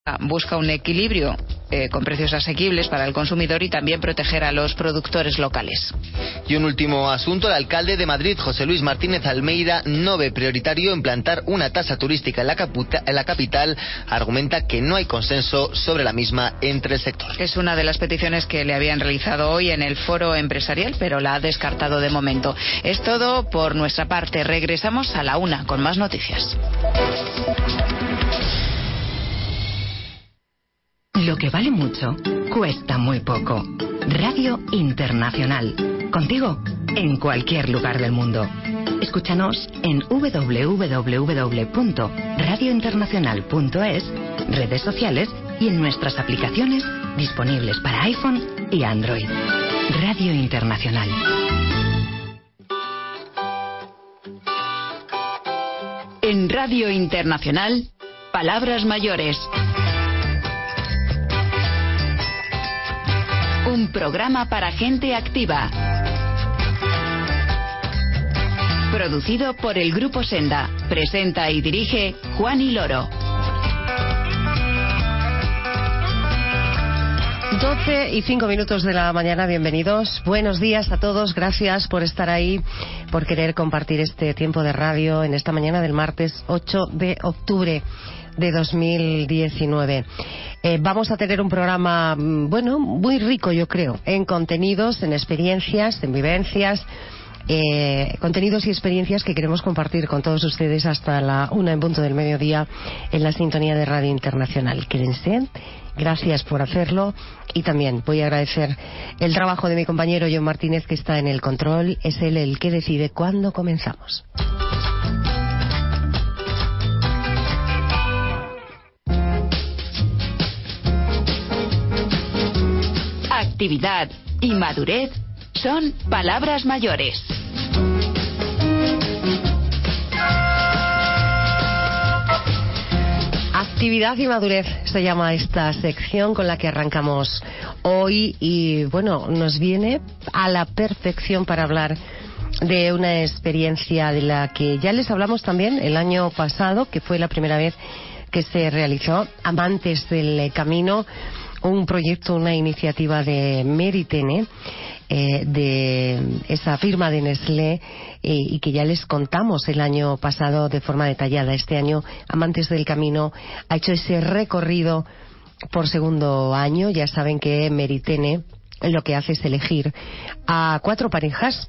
busca un equilibrio con precios asequibles para el consumidor y también proteger a los productores locales. Y un último asunto: el alcalde de Madrid, José Luis Martínez Almeida, no ve prioritario implantar una tasa turística en la capital. Argumenta que no hay consenso sobre la misma entre el sector. Es una de las peticiones que le habían realizado hoy en el foro empresarial, pero la ha descartado de momento. Es todo por nuestra parte. Regresamos a la 1 con más noticias. Lo que vale mucho cuesta muy poco. Radio Internacional. Contigo en cualquier lugar del mundo. Escúchanos en www.radiointernacional.es, redes sociales y en nuestras aplicaciones disponibles para iPhone y Android. Radio Internacional. En Radio Internacional, Palabras Mayores. Un programa para gente activa. Producido por el Grupo Senda. Presenta y dirige Juani Loro. 12:05 de la mañana, bienvenidos. Buenos días a todos, gracias por estar ahí, por querer compartir este tiempo de radio en esta mañana del martes 8 de octubre de 2019. Vamos a tener un programa, bueno, muy rico, yo creo, en contenidos, en experiencias, en vivencias, contenidos y experiencias que queremos compartir con todos ustedes hasta la 1 en punto del mediodía en la sintonía de Radio Internacional. Quédense, gracias por hacerlo, y también voy a agradecer el trabajo de mi compañero John Martínez, que está en el control. Es él el que decide cuándo comenzamos. Actividad y madurez son palabras mayores. Actividad y madurez se llama esta sección con la que arrancamos hoy, y bueno, nos viene a la perfección para hablar de una experiencia de la que ya les hablamos también el año pasado, que fue la primera vez que se realizó, Amantes del Camino, un proyecto, una iniciativa de Meritene, de esa firma de Nestlé, y que ya les contamos el año pasado de forma detallada. Este año Amantes del Camino ha hecho ese recorrido por segundo año. Ya saben que Meritene lo que hace es elegir a cuatro parejas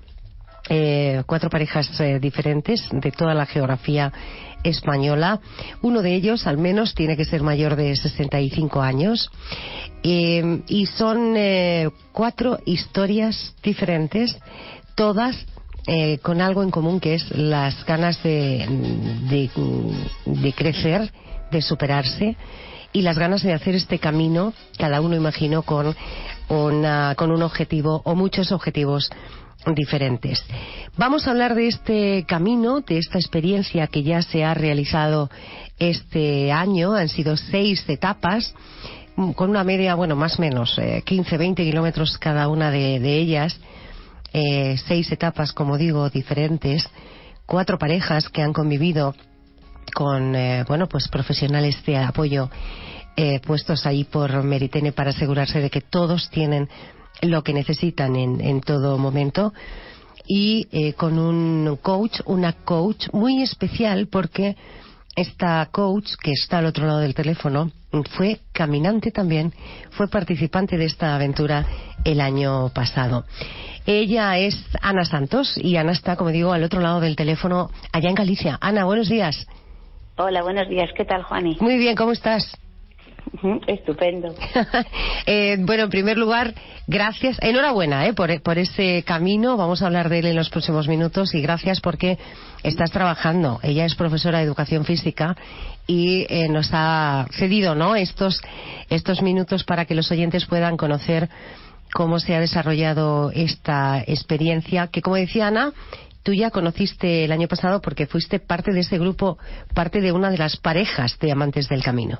diferentes de toda la geografía española. Uno de ellos, al menos, tiene que ser mayor de 65 años. Y son 4 historias diferentes, todas con algo en común, que es las ganas de crecer, de superarse, y las ganas de hacer este camino, cada uno, imagino, con un objetivo o muchos objetivos diferentes. Vamos a hablar de este camino, de esta experiencia que ya se ha realizado este año. Han sido 6 etapas, con una media, bueno, más o menos 15-20 kilómetros cada una de ellas. 6 etapas, como digo, diferentes. 4 parejas que han convivido con pues profesionales de apoyo puestos ahí por Meritene para asegurarse de que todos tienen lo que necesitan en todo momento, y con una coach muy especial, porque esta coach, que está al otro lado del teléfono, fue caminante también, fue participante de esta aventura el año pasado. Ella es Ana Santos, y Ana está, como digo, al otro lado del teléfono, allá en Galicia. Ana, buenos días. Hola, buenos días. ¿Qué tal, Juani? Muy bien, ¿cómo estás? Estupendo. Bueno, en primer lugar, gracias, enhorabuena por ese camino. Vamos a hablar de él en los próximos minutos, y gracias porque estás trabajando. Ella es profesora de educación física y nos ha cedido, ¿no?, estos minutos para que los oyentes puedan conocer cómo se ha desarrollado esta experiencia, que, como decía Ana, tú ya conociste el año pasado porque fuiste parte de ese grupo, parte de una de las parejas de Amantes del Camino.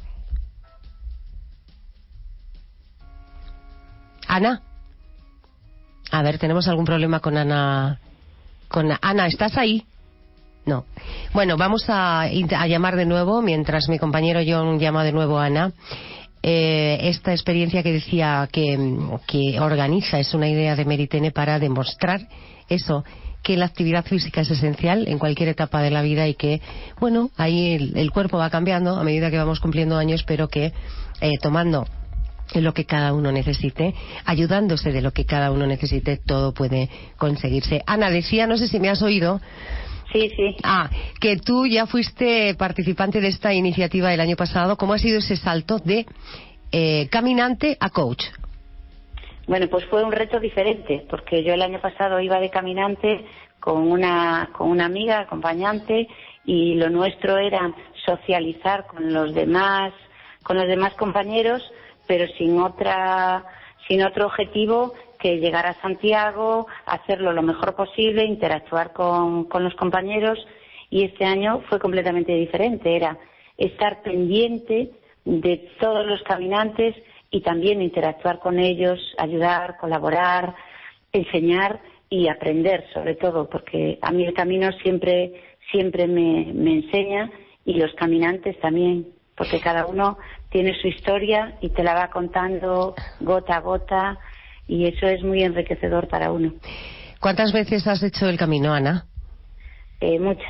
Ana, a ver, tenemos algún problema con Ana. Ana, ¿estás ahí? No. Bueno, vamos a llamar de nuevo, mientras mi compañero John llama de nuevo a Ana. Esta experiencia que decía que organiza es una idea de Meritene para demostrar eso, que la actividad física es esencial en cualquier etapa de la vida y que, bueno, ahí el cuerpo va cambiando a medida que vamos cumpliendo años, pero que tomando lo que cada uno necesite, ayudándose de lo que cada uno necesite, todo puede conseguirse. Ana, decía, no sé si me has oído. Sí. Que tú ya fuiste participante de esta iniciativa el año pasado. ¿Cómo ha sido ese salto de caminante a coach? Bueno, pues fue un reto diferente, porque yo el año pasado iba de caminante con una amiga, acompañante, y lo nuestro era socializar con los demás compañeros, pero sin otro objetivo que llegar a Santiago, hacerlo lo mejor posible, interactuar con los compañeros, y este año fue completamente diferente. Era estar pendiente de todos los caminantes y también interactuar con ellos, ayudar, colaborar, enseñar y aprender, sobre todo, porque a mí el camino siempre me enseña, y los caminantes también, porque cada uno tiene su historia y te la va contando gota a gota, y eso es muy enriquecedor para uno. ¿Cuántas veces has hecho el camino, Ana? Muchas,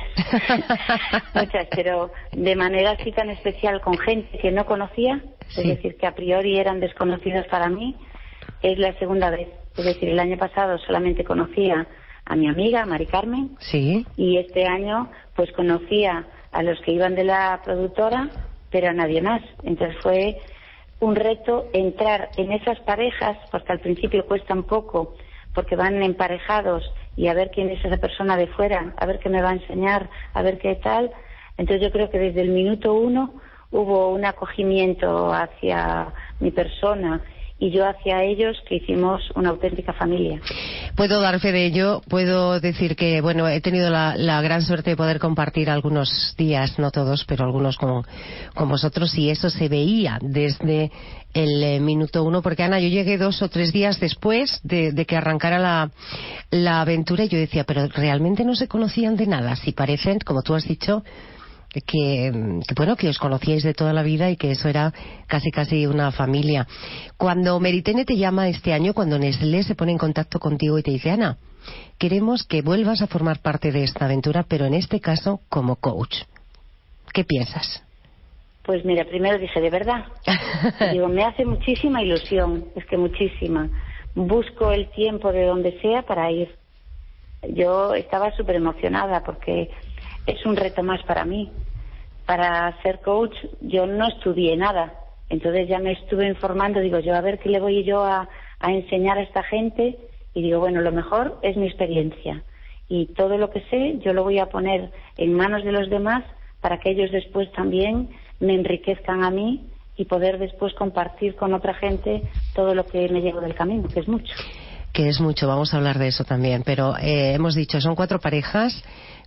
pero de manera así tan especial, con gente que no conocía, sí. Es decir, que a priori eran desconocidos para mí, es la segunda vez. Es decir, el año pasado solamente conocía a mi amiga, Mari Carmen, sí. Y este año pues conocía a los que iban de la productora, pero a nadie más. Entonces fue un reto entrar en esas parejas, porque al principio cuesta un poco, porque van emparejados, y a ver quién es esa persona de fuera, a ver qué me va a enseñar, a ver qué tal. Entonces yo creo que desde el minuto 1 hubo un acogimiento hacia mi persona y yo hacia ellos, que hicimos una auténtica familia. Puedo dar fe de ello. Puedo decir que, bueno, he tenido la gran suerte de poder compartir algunos días, no todos, pero algunos con vosotros, y eso se veía desde el minuto 1, porque, Ana, yo llegué 2 o 3 días después de que arrancara la aventura, y yo decía, pero realmente no se conocían de nada, si parecen, como tú has dicho, que bueno, que os conocíais de toda la vida y que eso era casi una familia. Cuando Meritene te llama este año, cuando Nestlé se pone en contacto contigo y te dice, Ana, queremos que vuelvas a formar parte de esta aventura, pero en este caso como coach, ¿qué piensas? Pues mira, primero dije, ¿de verdad? Digo, me hace muchísima ilusión, es que muchísima. Busco el tiempo de donde sea para ir. Yo estaba súper emocionada porque es un reto más para mí. Para ser coach yo no estudié nada, entonces ya me estuve informando, digo yo, a ver qué le voy yo a enseñar a esta gente, y digo, bueno, lo mejor es mi experiencia, y todo lo que sé yo lo voy a poner en manos de los demás para que ellos después también me enriquezcan a mí y poder después compartir con otra gente todo lo que me llevo del camino, que es mucho. Que es mucho, vamos a hablar de eso también, pero hemos dicho, son 4 parejas,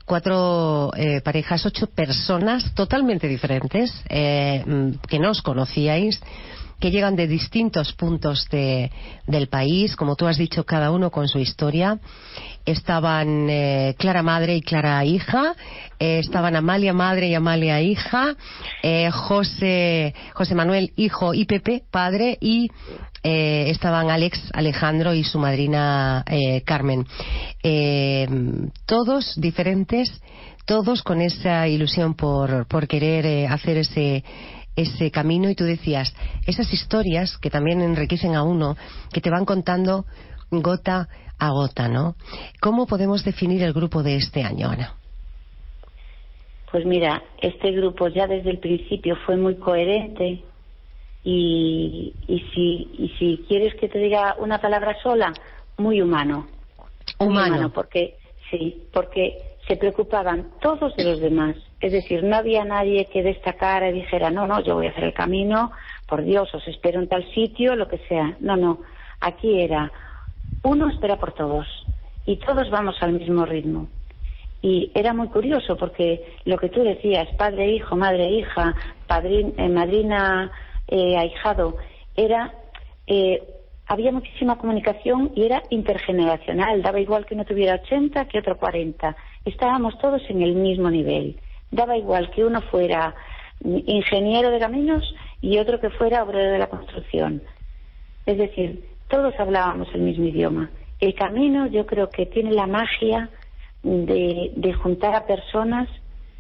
8 personas totalmente diferentes, que no os conocíais, que llegan de distintos puntos del país, como tú has dicho, cada uno con su historia. Estaban Clara madre y Clara hija, estaban Amalia madre y Amalia hija, José Manuel hijo y Pepe padre, y estaban Alejandro y su madrina Carmen. Todos diferentes, todos con esa ilusión por querer hacer ese camino, y tú decías, esas historias que también enriquecen a uno, que te van contando gota a gota, ¿no? ¿Cómo podemos definir el grupo de este año, Ana? Pues mira, este grupo ya desde el principio fue muy coherente, y si quieres que te diga una palabra sola, muy humano. Humano, porque se preocupaban todos de los demás. Es decir, no había nadie que destacara y dijera, no, yo voy a hacer el camino, por Dios, os espero en tal sitio, lo que sea. No, aquí era, uno espera por todos, y todos vamos al mismo ritmo. Y era muy curioso, porque lo que tú decías, padre, hijo, madre, hija, madrina, ahijado, había muchísima comunicación y era intergeneracional, daba igual que uno tuviera 80 que otro 40. estábamos todos en el mismo nivel. Daba igual que uno fuera ingeniero de caminos y otro que fuera obrero de la construcción. Es decir, todos hablábamos el mismo idioma. El camino, yo creo que tiene la magia de juntar a personas,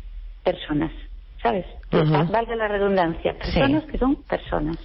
¿sabes? Valga la redundancia, personas que son personas.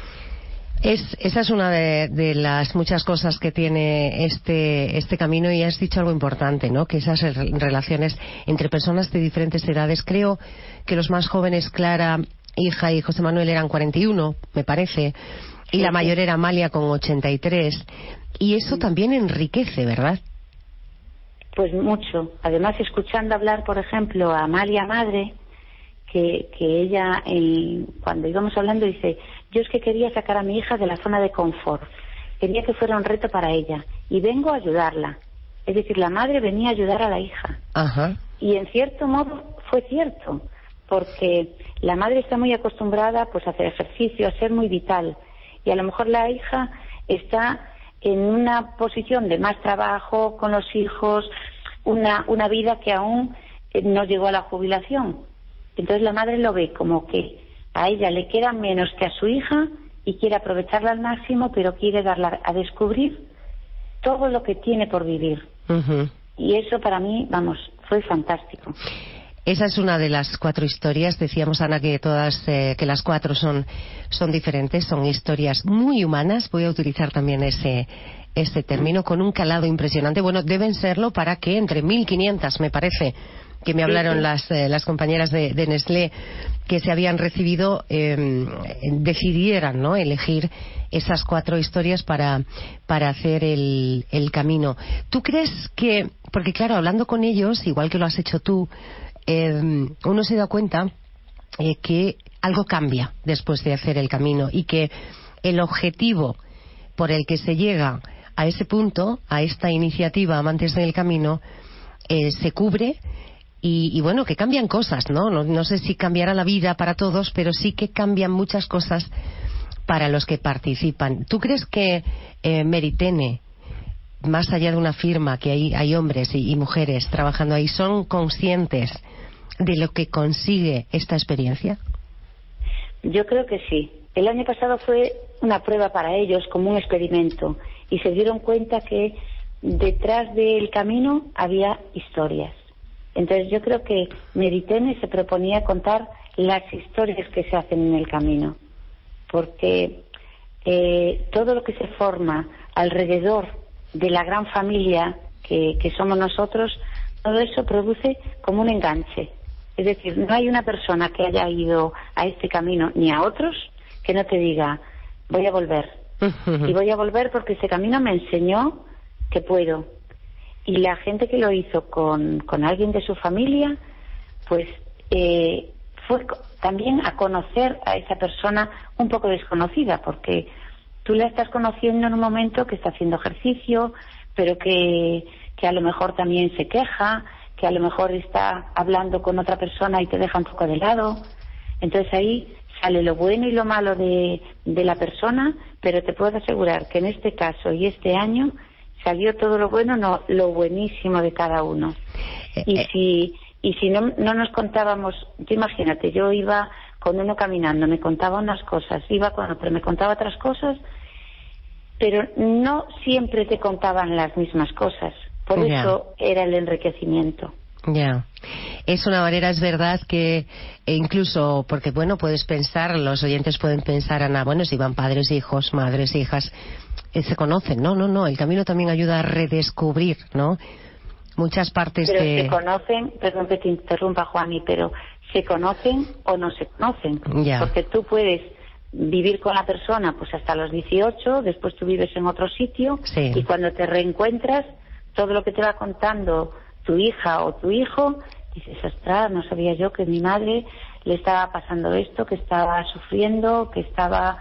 Esa es una de las muchas cosas que tiene este camino, y has dicho algo importante, ¿no? Que esas relaciones entre personas de diferentes edades. Creo que los más jóvenes, Clara, hija, y José Manuel eran 41, me parece, y la mayor era Amalia con 83, y eso también enriquece, ¿verdad? Pues mucho. Además, escuchando hablar, por ejemplo, a Amalia madre, que ella, cuando íbamos hablando, dice: yo es que quería sacar a mi hija de la zona de confort, quería que fuera un reto para ella, y vengo a ayudarla. Es decir, la madre venía a ayudar a la hija. Ajá. Y en cierto modo fue cierto, porque la madre está muy acostumbrada pues a hacer ejercicio, a ser muy vital, y a lo mejor la hija está en una posición de más trabajo con los hijos, una vida que aún no llegó a la jubilación. Entonces la madre lo ve como que a ella le queda menos que a su hija y quiere aprovecharla al máximo, pero quiere darla a descubrir todo lo que tiene por vivir. Y eso para mí, vamos, fue fantástico. Esa es una de las 4 historias. Decíamos, Ana, que todas, que las 4 son diferentes, son historias muy humanas. Voy a utilizar también ese término, con un calado impresionante. Bueno, deben serlo para que entre 1.500, me parece, que me hablaron las compañeras de Nestlé, que se habían recibido, decidieran, ¿no?, elegir esas 4 historias para hacer el camino. ¿Tú crees que, porque claro, hablando con ellos, igual que lo has hecho tú, uno se da cuenta que algo cambia después de hacer el camino, y que el objetivo por el que se llega a ese punto, a esta iniciativa Amantes del Camino, se cubre? Y bueno, que cambian cosas, ¿no? No sé si cambiará la vida para todos, pero sí que cambian muchas cosas para los que participan. ¿Tú crees que Meritene, más allá de una firma, que hay hombres y mujeres trabajando ahí, son conscientes de lo que consigue esta experiencia? Yo creo que sí. El año pasado fue una prueba para ellos, como un experimento, y se dieron cuenta que detrás del camino había historias. Entonces yo creo que Meritene se proponía contar las historias que se hacen en el camino, porque todo lo que se forma alrededor de la gran familia que somos nosotros, todo eso produce como un enganche. Es decir, no hay una persona que haya ido a este camino, ni a otros, que no te diga: voy a volver. Y voy a volver porque ese camino me enseñó que puedo. Y la gente que lo hizo con alguien de su familia, pues fue también a conocer a esa persona un poco desconocida, porque tú la estás conociendo en un momento que está haciendo ejercicio, pero que a lo mejor también se queja, que a lo mejor está hablando con otra persona y te deja un poco de lado. Entonces ahí sale lo bueno y lo malo de la persona, pero te puedo asegurar que en este caso y este año salió todo lo bueno, no lo buenísimo de cada uno. Y si no nos contábamos, tú imagínate, yo iba con uno caminando, me contaba unas cosas, iba con otro, me contaba otras cosas, pero no siempre te contaban las mismas cosas. Por eso era el enriquecimiento. Ya. Es una manera, es verdad, que incluso, porque bueno, puedes pensar, los oyentes pueden pensar, Ana, bueno, si van padres, hijos, madres, hijas, se conocen. No, el camino también ayuda a redescubrir, ¿no?, muchas partes pero se conocen, perdón que te interrumpa, Juani, pero se conocen o no se conocen. Porque tú puedes vivir con la persona pues hasta los 18, después tú vives en otro sitio, y cuando te reencuentras, todo lo que te va contando tu hija o tu hijo, dices: ostras, no sabía yo que mi madre le estaba pasando esto, que estaba sufriendo, que estaba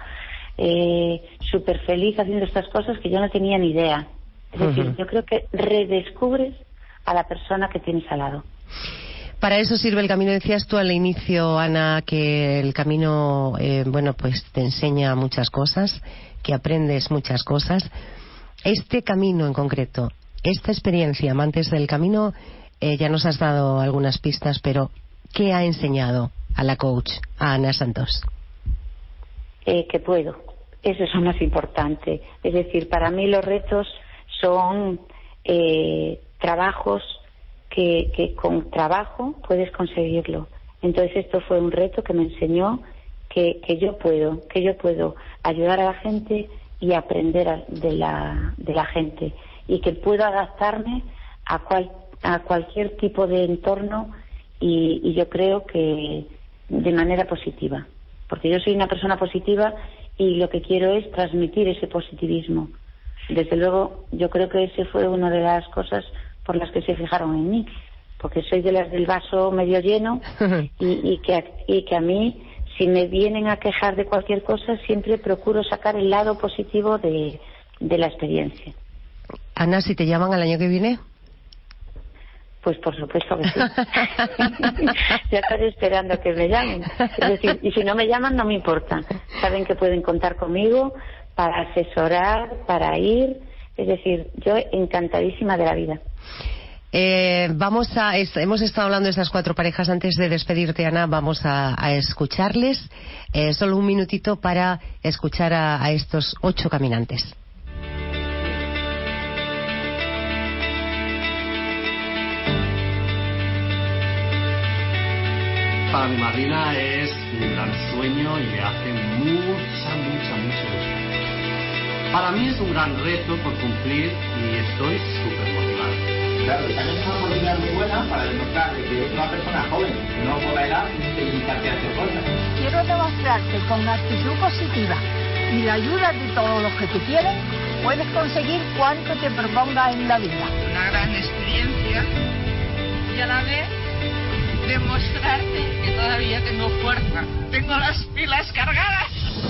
súper feliz haciendo estas cosas que yo no tenía ni idea. Es decir, yo creo que redescubres a la persona que tienes al lado. Para eso sirve el camino. Decías tú al inicio, Ana, que el camino, bueno, pues te enseña muchas cosas, que aprendes muchas cosas. Este camino en concreto, esta experiencia, Amantes del Camino, ya nos has dado algunas pistas, pero ¿qué ha enseñado a la coach, a Ana Santos? Que puedo. Eso es lo más importante. Es decir, para mí los retos son trabajos que con trabajo puedes conseguirlo. Entonces esto fue un reto que me enseñó que yo puedo ayudar a la gente y aprender de la gente, y que puedo adaptarme a cualquier tipo de entorno, y yo creo que de manera positiva, porque yo soy una persona positiva y lo que quiero es transmitir ese positivismo. Desde luego, yo creo que ese fue una de las cosas por las que se fijaron en mí, porque soy de las del vaso medio lleno y que a mí, si me vienen a quejar de cualquier cosa, siempre procuro sacar el lado positivo de la experiencia. Ana, si te llaman al año que viene. Pues por supuesto que sí. Ya estoy esperando que me llamen. Es decir, y si no me llaman, no me importa. Saben que pueden contar conmigo para asesorar, para ir. Es decir, yo encantadísima de la vida. Hemos estado hablando de estas 4 parejas. Antes de despedirte, Ana, vamos a escucharles. Solo un minutito para escuchar a estos 8 caminantes. Para mi madrina es un gran sueño y le hace mucha ilusión. Para mí es un gran reto por cumplir y estoy súper motivado. Claro, también es una oportunidad muy buena para demostrar que es una persona joven, no por la edad, y limitarte a hacer cosas. Quiero demostrar que con actitud positiva y la ayuda de todos los que te quieren, puedes conseguir cuanto te propongas en la vida. Una gran experiencia y a la vez demostrarte que todavía tengo fuerza, tengo las pilas cargadas.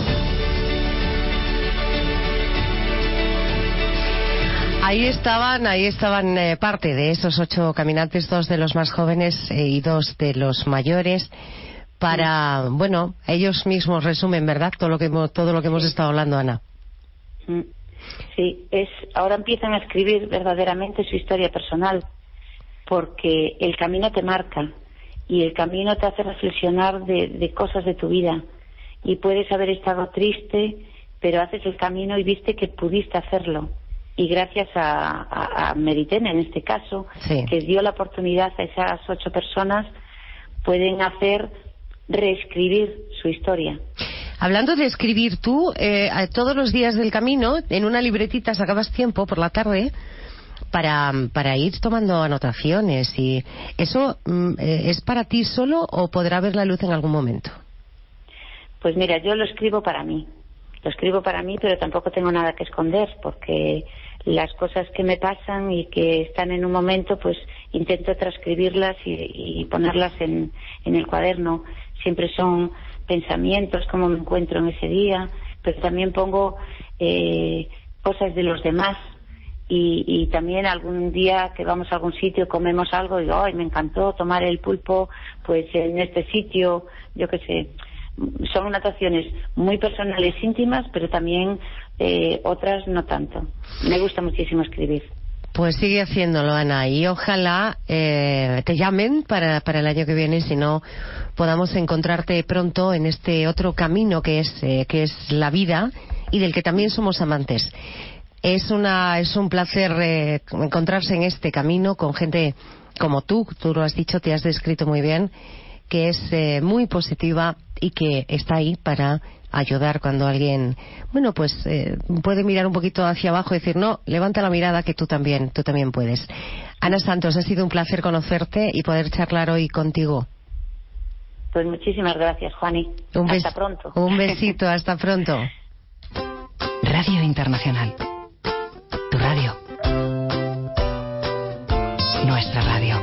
Ahí estaban parte de esos 8 caminantes, 2 de los más jóvenes y 2 de los mayores, para, bueno, ellos mismos resumen, ¿verdad?, todo lo que hemos estado hablando, Ana. Sí, ahora empiezan a escribir verdaderamente su historia personal, porque el camino te marca y el camino te hace reflexionar de cosas de tu vida, y puedes haber estado triste, pero haces el camino y viste que pudiste hacerlo, y gracias a Meritene, en este caso, sí, que dio la oportunidad a esas 8 personas, pueden reescribir su historia. Hablando de escribir, tú todos los días del camino en una libretita sacabas tiempo por la tarde para ir tomando anotaciones, y ¿eso es para ti solo o podrá ver la luz en algún momento? Pues mira, yo lo escribo para mí, pero tampoco tengo nada que esconder, porque las cosas que me pasan y que están en un momento, pues intento transcribirlas y ponerlas en el cuaderno. Siempre son pensamientos, cómo me encuentro en ese día, pero también pongo cosas de los demás. Y también algún día que vamos a algún sitio, comemos algo y digo, ¡ay, me encantó tomar el pulpo pues en este sitio! Yo qué sé. Son anotaciones muy personales, íntimas, pero también otras no tanto. Me gusta muchísimo escribir. Pues sigue haciéndolo, Ana, y ojalá te llamen para el año que viene, si no podamos encontrarte pronto en este otro camino que es la vida, y del que también somos amantes. Es un placer encontrarse en este camino con gente como tú lo has dicho, te has descrito muy bien, que es muy positiva y que está ahí para ayudar cuando alguien, bueno, pues puede mirar un poquito hacia abajo y decir, no, levanta la mirada que tú también puedes. Ana Santos, ha sido un placer conocerte y poder charlar hoy contigo. Pues muchísimas gracias, Juani. Hasta pronto. Un besito, hasta pronto. Radio Internacional. Tu radio. Nuestra radio.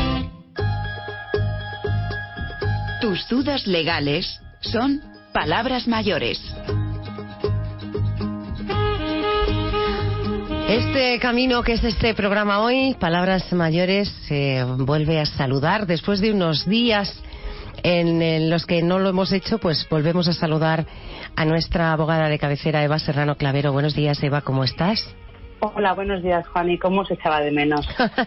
Tus dudas legales son palabras mayores. Este camino que es este programa hoy, Palabras Mayores, vuelve a saludar después de unos días en los que no lo hemos hecho. Pues volvemos a saludar a nuestra abogada de cabecera, Eva Serrano Clavero. Buenos días, Eva, ¿cómo estás? Hola, buenos días, Juan. ¿Y cómo se echaba de menos?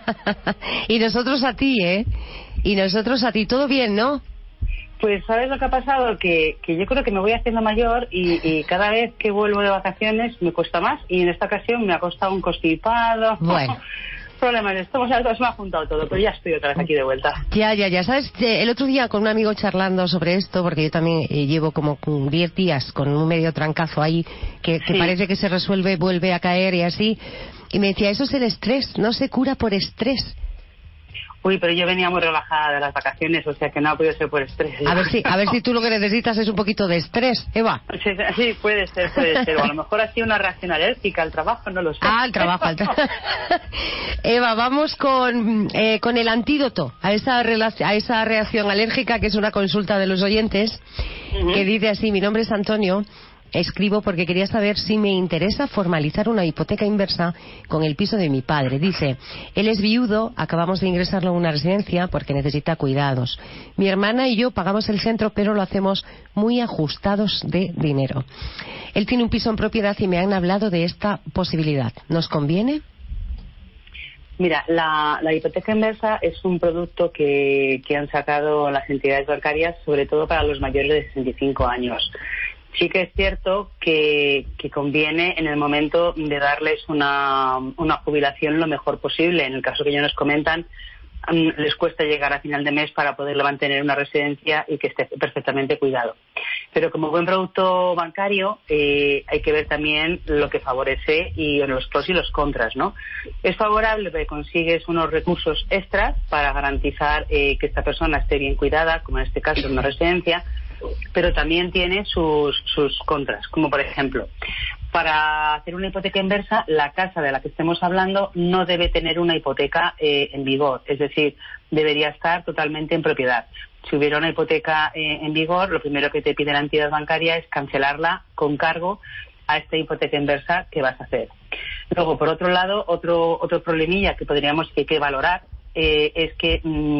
Y nosotros a ti, ¿eh? Y nosotros a ti. ¿Todo bien, no? Pues, ¿sabes lo que ha pasado? Que yo creo que me voy haciendo mayor y cada vez que vuelvo de vacaciones me cuesta más. Y en esta ocasión me ha costado un constipado. Bueno. Problemas de estómago, se me ha juntado todo, pero ya estoy otra vez aquí de vuelta. Ya. ¿Sabes? El otro día con un amigo charlando sobre esto, porque yo también llevo como 10 días con un medio trancazo ahí, que parece que se resuelve, vuelve a caer y así. Y me decía, eso es el estrés, no se cura por estrés. Uy, pero yo venía muy relajada de las vacaciones, o sea que no ha podido ser por estrés. A ver si tú lo que necesitas es un poquito de estrés, Eva. Sí, puede ser. O a lo mejor ha sido una reacción alérgica al trabajo, no lo sé. Ah, al trabajo. Eva, vamos con el antídoto a esa reacción alérgica, que es una consulta de los oyentes, que dice así: mi nombre es Antonio. Escribo porque quería saber si me interesa formalizar una hipoteca inversa con el piso de mi padre. Dice, él es viudo, acabamos de ingresarlo a una residencia porque necesita cuidados. Mi hermana y yo pagamos el centro, pero lo hacemos muy ajustados de dinero. Él tiene un piso en propiedad y me han hablado de esta posibilidad. ¿Nos conviene? Mira, la hipoteca inversa es un producto que han sacado las entidades bancarias, sobre todo para los mayores de 65 años. Sí que es cierto que conviene en el momento de darles una jubilación lo mejor posible. En el caso que ellos nos comentan, les cuesta llegar a final de mes para poderle mantener una residencia y que esté perfectamente cuidado. Pero como buen producto bancario hay que ver también lo que favorece y los pros y los contras, ¿no? Es favorable porque consigues unos recursos extras para garantizar que esta persona esté bien cuidada, como en este caso en una residencia, pero también tiene sus contras, como por ejemplo, para hacer una hipoteca inversa, la casa de la que estemos hablando no debe tener una hipoteca en vigor, es decir, debería estar totalmente en propiedad. Si hubiera una hipoteca en vigor, lo primero que te pide la entidad bancaria es cancelarla con cargo a esta hipoteca inversa que vas a hacer. Luego, por otro lado, otro problemilla que podríamos que valorar es que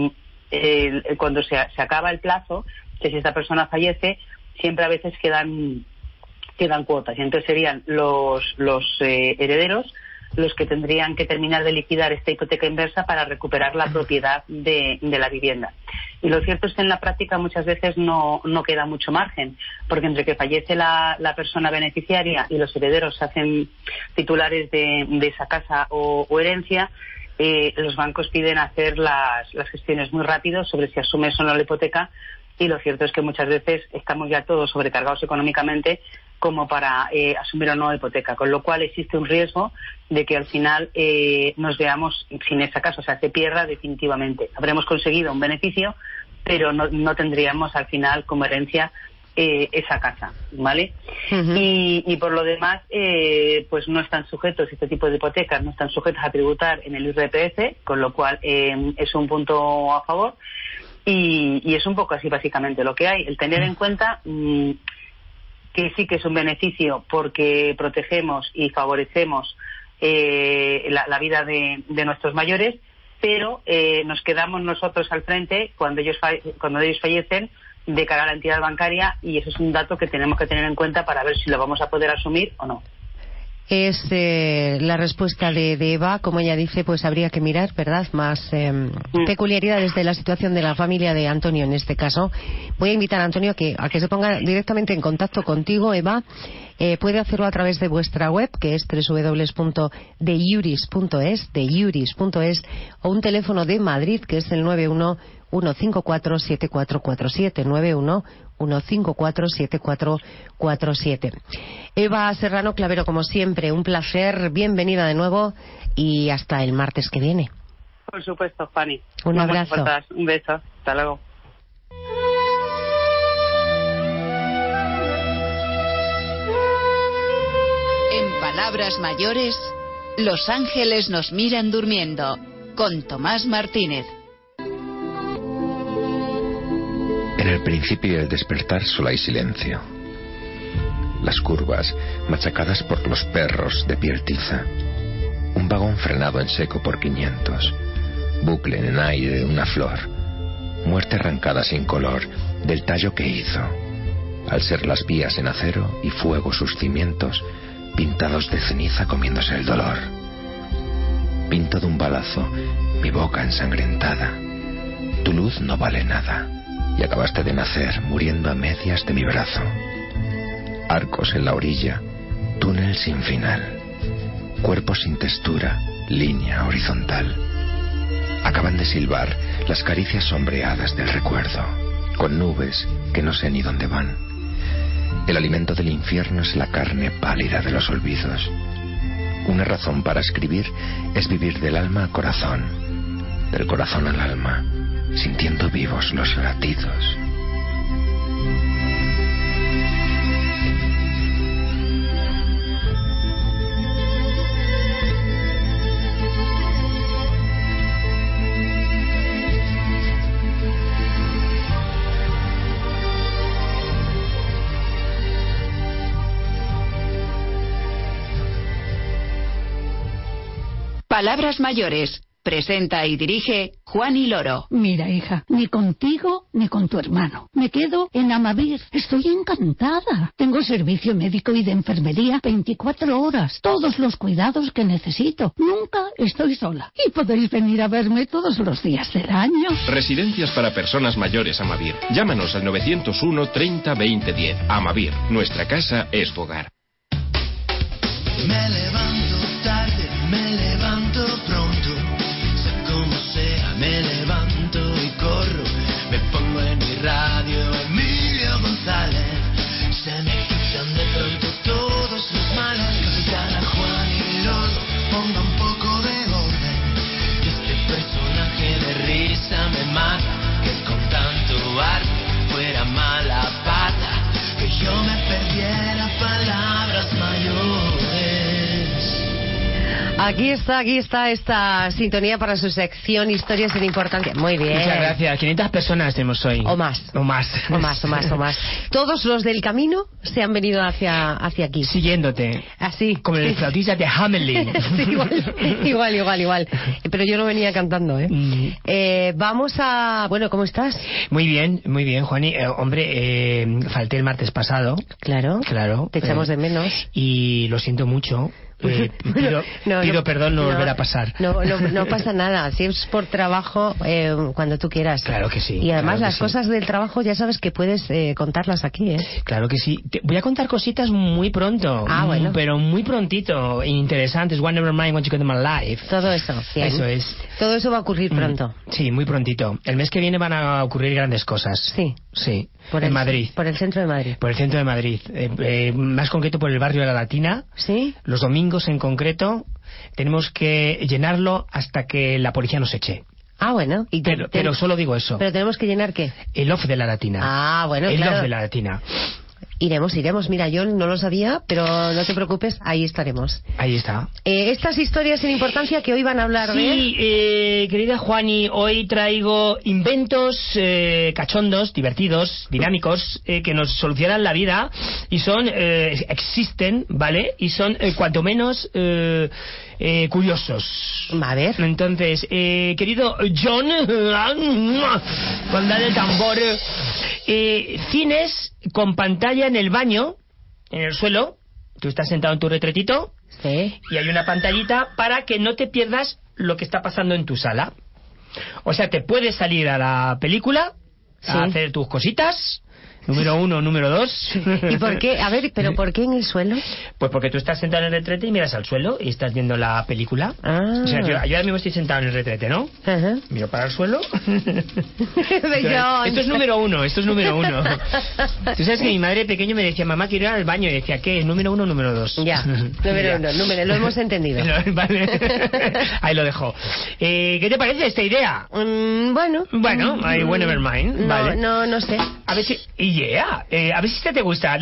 cuando se acaba el plazo, que si esta persona fallece, siempre a veces quedan cuotas, y entonces serían los herederos los que tendrían que terminar de liquidar esta hipoteca inversa para recuperar la propiedad de la vivienda. Y lo cierto es que en la práctica muchas veces no queda mucho margen, porque entre que fallece la persona beneficiaria y los herederos se hacen titulares de esa casa o herencia, los bancos piden hacer las gestiones muy rápido sobre si asumes o no la hipoteca, y lo cierto es que muchas veces estamos ya todos sobrecargados económicamente como para asumir o no la hipoteca, con lo cual existe un riesgo de que al final nos veamos sin esa casa, o sea, se pierda definitivamente. Habremos conseguido un beneficio, pero no tendríamos al final como herencia esa casa, ¿vale? Uh-huh. Y por lo demás, pues no están sujetos, este tipo de hipotecas no están sujetas a tributar en el IRPF, con lo cual es un punto a favor. Y es un poco así básicamente lo que hay. El tener en cuenta que sí que es un beneficio porque protegemos y favorecemos la vida de nuestros mayores, pero nos quedamos nosotros al frente cuando ellos fallecen de cara a la entidad bancaria, y eso es un dato que tenemos que tener en cuenta para ver si lo vamos a poder asumir o no. Es la respuesta de Eva, como ella dice, pues habría que mirar, ¿verdad?, más peculiaridades de la situación de la familia de Antonio en este caso. Voy a invitar a Antonio a que se ponga directamente en contacto contigo, Eva. Puede hacerlo a través de vuestra web, que es www.deyuris.es, o un teléfono de Madrid, que es el 91-154-7447, 91-154-7447. Eva Serrano Clavero, como siempre, un placer, bienvenida de nuevo y hasta el martes que viene. Por supuesto, Fanny. Un abrazo. Un beso. Hasta luego. En palabras mayores, Los ángeles nos miran durmiendo, con Tomás Martínez. En el principio y el despertar solo hay silencio. Las curvas machacadas por los perros de piel tiza. Un vagón frenado en seco por 500. Bucle en el aire de una flor. Muerte arrancada sin color del tallo que hizo. Al ser las vías en acero y fuego sus cimientos, pintados de ceniza comiéndose el dolor. Pinto de un balazo mi boca ensangrentada. Tu luz no vale nada y acabaste de nacer muriendo a medias de mi brazo. Arcos en la orilla, túnel sin final, cuerpo sin textura, línea horizontal. Acaban de silbar las caricias sombreadas del recuerdo, con nubes que no sé ni dónde van. El alimento del infierno es la carne pálida de los olvidos. Una razón para escribir es vivir del alma al corazón, del corazón al alma, sintiendo vivos los latidos. Palabras mayores. Presenta y dirige Juani Loro. Mira, hija, ni contigo ni con tu hermano. Me quedo en Amavir. Estoy encantada. Tengo servicio médico y de enfermería 24 horas. Todos los cuidados que necesito. Nunca estoy sola. Y podéis venir a verme todos los días del año. Residencias para personas mayores Amavir. Llámanos al 901 30 20 10. Amavir. Nuestra casa es tu hogar. Me levanto tarde, me levanto pronto. Como sea, me levanto y corro. Me pongo en mi radio Emilio González. Se me quitan de pronto todos los males. Capitana Juan y Loro, ponga un poco de orden. Que este personaje de risa me mata. Que con tanto arte fuera mala pata. Que yo me perdiera palabras mayores. Aquí está esta sintonía para su sección Historias sin Importancia. Muy bien. Muchas gracias. 500 personas tenemos hoy. O más. Todos los del camino se han venido hacia aquí. Siguiéndote. Así. Como el flautista de Hamelin. Sí, igual. Pero yo no venía cantando, ¿eh? Vamos a... Bueno, ¿cómo estás? Muy bien, Juani. Falté el martes pasado. Claro. Te echamos de menos. Y lo siento mucho. Pido perdón, no volverá a pasar. No pasa nada. Si es por trabajo, cuando tú quieras. Claro que sí. Y además claro las cosas del trabajo ya sabes que puedes contarlas aquí, ¿eh? Claro que sí. Voy a contar cositas muy pronto. Bueno. Pero muy prontito. Interesantes. One never mind what you got in my life. Todo eso. Bien. Eso es. Todo eso va a ocurrir pronto. Sí, muy prontito. El mes que viene van a ocurrir grandes cosas. Sí. En Madrid. Por el centro de Madrid. Por el centro de Madrid. Más concreto por el barrio de la Latina. Sí. Los domingos en concreto tenemos que llenarlo hasta que la policía nos eche. Bueno. Pero solo digo eso. ¿Pero tenemos que llenar qué? El off de la Latina. Bueno, el claro. off de la Latina. Iremos. Mira, yo no lo sabía, pero no te preocupes, ahí estaremos. Ahí está. Estas historias sin importancia que hoy van a hablar de... querida Juani, hoy traigo inventos cachondos, divertidos, dinámicos, que nos solucionan la vida y son... existen, ¿vale? Y son cuanto menos... curiosos. A ver. Entonces, querido John, con dar el tambor, cines con pantalla en el baño, en el suelo. Tú estás sentado en tu retretito. Sí. Y hay una pantallita para que no te pierdas lo que está pasando en tu sala. O sea, te puedes salir a la película, a hacer tus cositas. Número 1, número 2. ¿Y por qué? A ver, ¿pero por qué en el suelo? Pues porque tú estás sentado en el retrete y miras al suelo y estás viendo la película. O sea, yo ahora mismo estoy sentado en el retrete, ¿no? Miro para el suelo. Esto es número 1, Tú sabes que mi madre pequeño me decía, mamá, quiero ir al baño. Y decía, ¿qué? ¿Número 1 o número 2? Ya, número 1, lo hemos entendido. Vale. Ahí lo dejo. ¿Qué te parece esta idea? Bueno, never mind. Vale. No sé. A ver si... a ver si esta te gusta.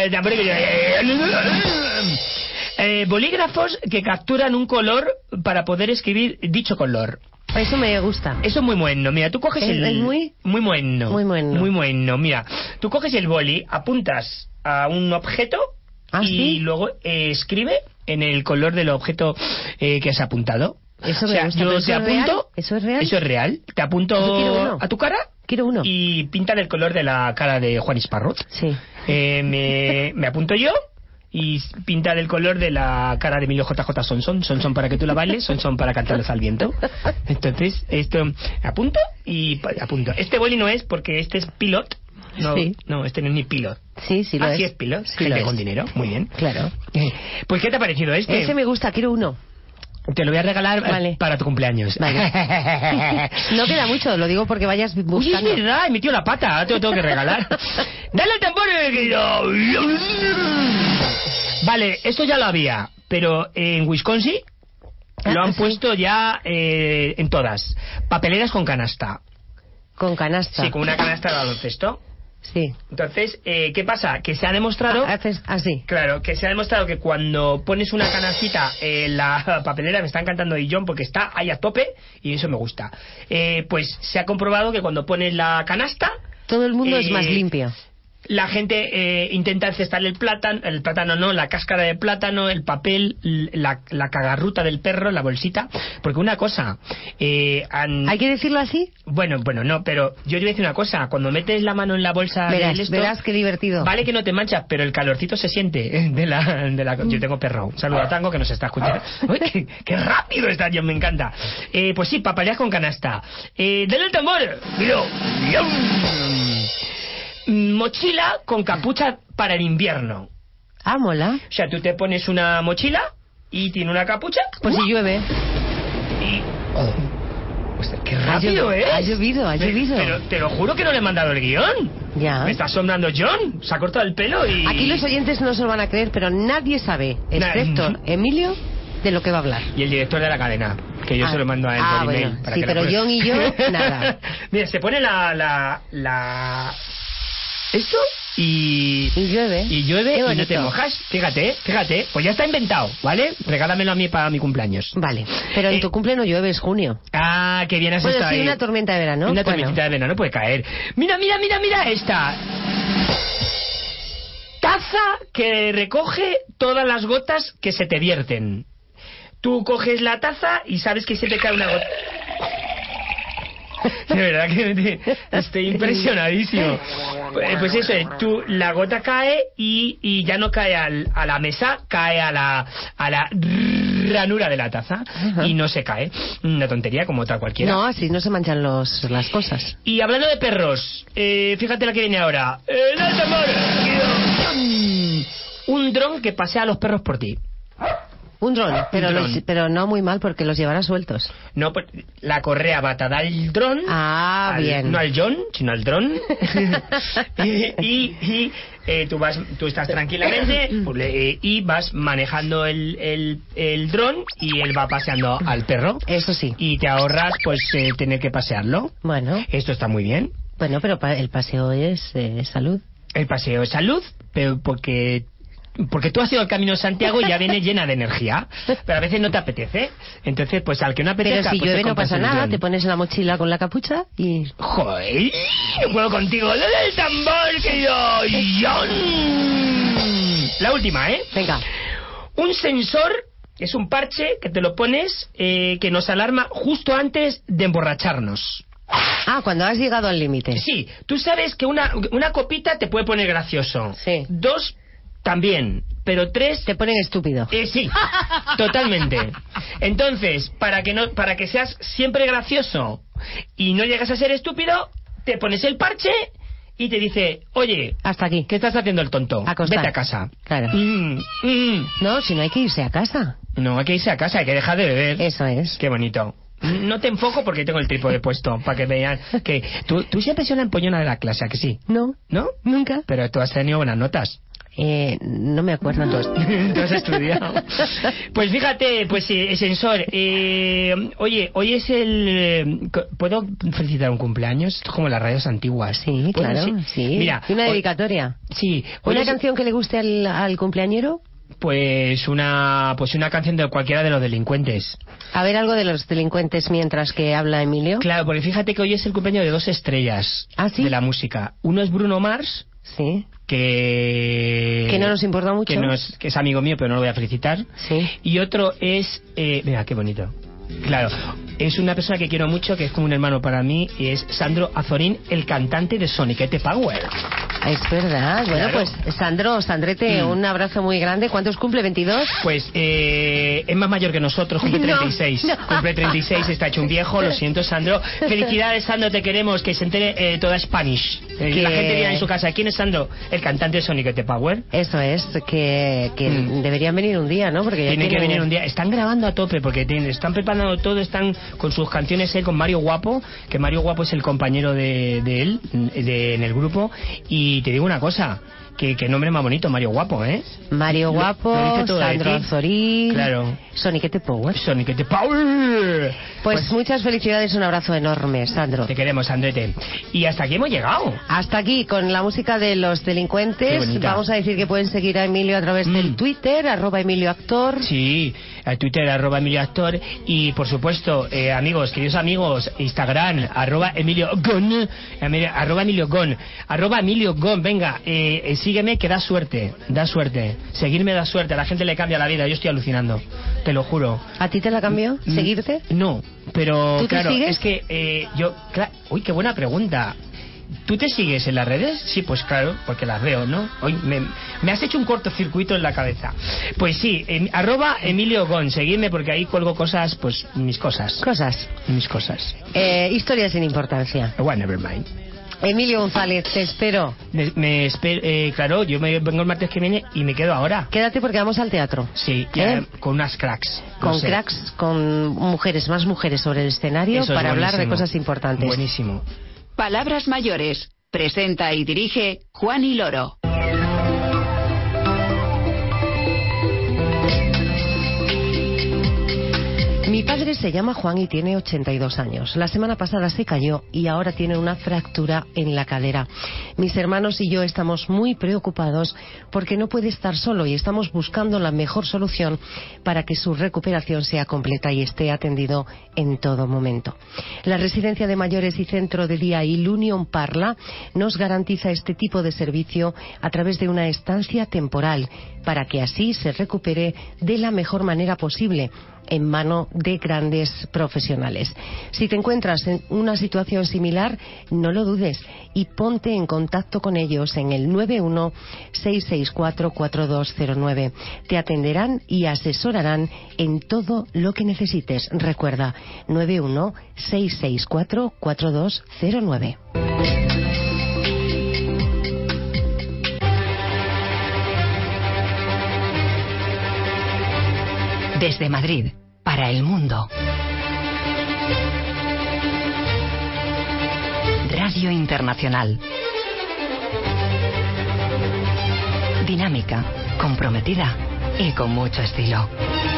Bolígrafos que capturan un color para poder escribir dicho color. Eso me gusta. Eso es muy bueno. Mira, tú coges muy bueno. Mira, tú coges el boli, apuntas a un objeto y luego escribe en el color del objeto que has apuntado. Eso me gusta. Yo te apunto. ¿Eso es real? Eso es real. Te apunto a tu cara. Quiero uno. Y pinta el color de la cara de Juan Isparro. Sí. Me apunto yo y pinta del color de la cara de Emilio JJ Sonson para que tú la bailes, Sonson para cantarles al viento. Entonces, esto apunto y apunto. Este boli no es porque este es pilot. No, sí. No, este no es ni pilot. Sí, sí lo es. Sí es pilot, sí gente con dinero, muy bien. Claro. Pues, ¿qué te ha parecido este? Ese me gusta, quiero uno. Te lo voy a regalar para tu cumpleaños. Vale. No queda mucho, lo digo porque vayas buscando. Uy, es verdad, he metido la pata, te lo tengo que regalar. ¡Dale al tambor, querido! Vale, esto ya lo había, pero en Wisconsin lo han puesto ya en todas. Papeleras con canasta. ¿Con canasta? Sí, con una canasta de baloncesto. Sí. Entonces, ¿qué pasa? Que se ha demostrado... Haces así. Claro, que se ha demostrado que cuando pones una canastita en la papelera, me está encantando John porque está ahí a tope y eso me gusta. Pues se ha comprobado que cuando pones la canasta... Todo el mundo es más limpio. La gente intenta encestar el plátano no, la cáscara de plátano, el papel, la cagarruta del perro, la bolsita. Porque una cosa... ¿Hay que decirlo así? Bueno, no, pero yo te voy a decir una cosa. Cuando metes la mano en la bolsa... Verás qué divertido. Vale que no te manchas, pero el calorcito se siente de la Yo tengo perro. Un saludo a Tango que nos está escuchando. ¡Uy, qué rápido está, John! Me encanta. Pues sí, papeleas con canasta. ¡Dale el tambor! Mochila con capucha para el invierno. Ah, mola. O sea, tú te pones una mochila y tiene una capucha. Pues si llueve. Y... Pues qué rápido, ¿eh? Ha llovido. Pero te lo juro que no le he mandado el guión. Ya. Me está asombrando John. Se ha cortado el pelo y... Aquí los oyentes no se lo van a creer, pero nadie sabe, excepto Emilio, de lo que va a hablar. Y el director de la cadena, que yo se lo mando a él por email. Bueno, sí, pero John y yo, nada. Mira, se pone esto y llueve y no te mojas. Fíjate, pues ya está inventado, ¿vale? Regálamelo a mí para mi cumpleaños. Vale, pero en tu cumple no llueve, es junio. Ah, qué bien has estado ahí. Una tormenta de verano. Una tormenta de verano puede caer. Mira esta taza que recoge todas las gotas que se te vierten. Tú coges la taza y sabes que se te cae una gota. De verdad que estoy impresionadísimo. Pues eso, la gota cae y ya no cae a la mesa, cae a la ranura de la taza. Y no se cae. Una tontería como otra cualquiera. No, así no se manchan las cosas. Y hablando de perros, fíjate la que viene ahora. Un dron que pasea a los perros por ti. Un dron, pero no muy mal porque los llevará sueltos. No, pues la correa va atada al dron. Ah, bien. No al John, sino al dron. y tú estás tranquilamente y vas manejando el dron y él va paseando al perro. Eso sí. Y te ahorras pues tener que pasearlo. Bueno. Esto está muy bien. Bueno, pero el paseo es salud. El paseo es salud, pero porque tú has ido al Camino de Santiago y ya viene llena de energía, pero a veces no te apetece. Entonces, pues al que no apetezca... Pero si pues llueve no pasa nada, te pones la mochila con la capucha y... ¡Joder! No puedo contigo. ¡Dale el tambor, querido John! La última, ¿eh? Venga. Un sensor es un parche que te lo pones que nos alarma justo antes de emborracharnos. Ah, cuando has llegado al límite. Sí, tú sabes que una copita te puede poner gracioso. Sí. 2 también, pero 3 te ponen estúpido. Sí, totalmente. Entonces, para que seas siempre gracioso y no llegas a ser estúpido, te pones el parche y te dice, oye, hasta aquí. ¿Qué estás haciendo el tonto? Vete a casa. Claro. No, si no hay que irse a casa. No, hay que irse a casa, hay que dejar de beber. Eso es. Qué bonito. No te enfoco porque tengo el trípode puesto para que vean que tú siempre has sido la empollona de la clase, ¿a que sí? No. ¿No? Nunca. Pero tú has tenido buenas notas. No me acuerdo. Tú has estudiado. Pues fíjate, pues el sensor. Oye, hoy es el... ¿Puedo felicitar un cumpleaños? Esto es como las radios antiguas. Sí, claro. Sí. Mira, una dedicatoria. Sí. ¿Una canción que le guste al cumpleañero? Pues una canción de cualquiera de los delincuentes. A ver, algo de los delincuentes mientras que habla Emilio. Claro, porque fíjate que hoy es el cumpleaños de 2 estrellas. ¿Ah, sí? De la música. Uno es Bruno Mars. Sí. Que no nos importa mucho. Que es amigo mío, pero no lo voy a felicitar. Sí. Y otro es... mira, qué bonito. Claro, es una persona que quiero mucho, que es como un hermano para mí, y es Sandro Azorín, el cantante de Sonic Youth Power. Es verdad. Bueno, Claro. pues Sandrete, un abrazo muy grande. ¿Cuántos cumple? ¿22? Pues es más mayor que nosotros, cumple 36. No. Cumple 36, está hecho un viejo, lo siento, Sandro. Felicidades, Sandro, te queremos, que se entere toda Spanish. Que- La gente dirá en su casa, ¿quién es Sandro? El cantante de Sonic the Power. Eso es, que deberían venir un día, ¿no? Porque ya Tienen que tienen- venir un día. Están grabando a tope porque están preparando todo, están con sus canciones con Mario Guapo, que Mario Guapo es el compañero de él en el grupo. Y te digo una cosa, que nombre más bonito, Mario Guapo, ¿eh? Mario Guapo, Lo dice todo de Sandro ti. Azorín, Claro. Sonic the Power. Sonic the Power. Pues muchas felicidades, un abrazo enorme, Sandro. Te queremos, Andrete. Y hasta aquí hemos llegado. Hasta aquí con la música de los Qué delincuentes. bonita. Vamos a decir que pueden seguir a Emilio a través del Twitter, @EmilioActor. Sí, al Twitter @EmilioActor y por supuesto, amigos, queridos amigos, Instagram @EmilioGon, @EmilioGon, venga, sígueme que da suerte, seguirme da suerte, a la gente le cambia la vida, yo estoy alucinando, te lo juro. ¿A ti te la cambió? ¿Seguirte? No, pero ¿Tú te claro, sigues? es que uy, qué buena pregunta. ¿Tú te sigues en las redes? Sí, pues claro, porque las veo, ¿no? Hoy me has hecho un cortocircuito en la cabeza. Pues sí, @EmilioGon, seguidme porque ahí cuelgo cosas, pues mis cosas. Mis cosas. Historias sin importancia. Well, never mind. Emilio González, te espero. Claro, yo me vengo el martes que viene y me quedo ahora. Quédate porque vamos al teatro. Sí, ya, con unas cracks. Con no sé. cracks, con más mujeres sobre el escenario Eso es para hablar de buenísimo. cosas importantes. Buenísimo. Palabras mayores. Presenta y dirige Juani Loro. Mi padre se llama Juan y tiene 82 años. La semana pasada se cayó y ahora tiene una fractura en la cadera. Mis hermanos y yo estamos muy preocupados porque no puede estar solo y estamos buscando la mejor solución para que su recuperación sea completa y esté atendido en todo momento. La Residencia de Mayores y Centro de Día Ilunion Parla nos garantiza este tipo de servicio a través de una estancia temporal para que así se recupere de la mejor manera posible en mano de grandes profesionales. Si te encuentras en una situación similar, no lo dudes y ponte en contacto con ellos en el 91-664-4209. Te atenderán y asesorarán en todo lo que necesites. Recuerda, 91-664-4209. Desde Madrid, para el mundo. Radio Internacional. Dinámica, comprometida y con mucho estilo.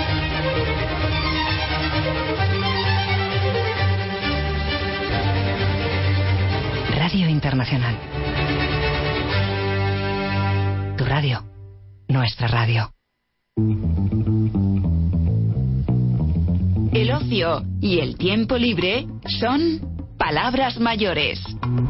Radio Internacional. Tu radio, nuestra radio. El ocio y el tiempo libre son palabras mayores.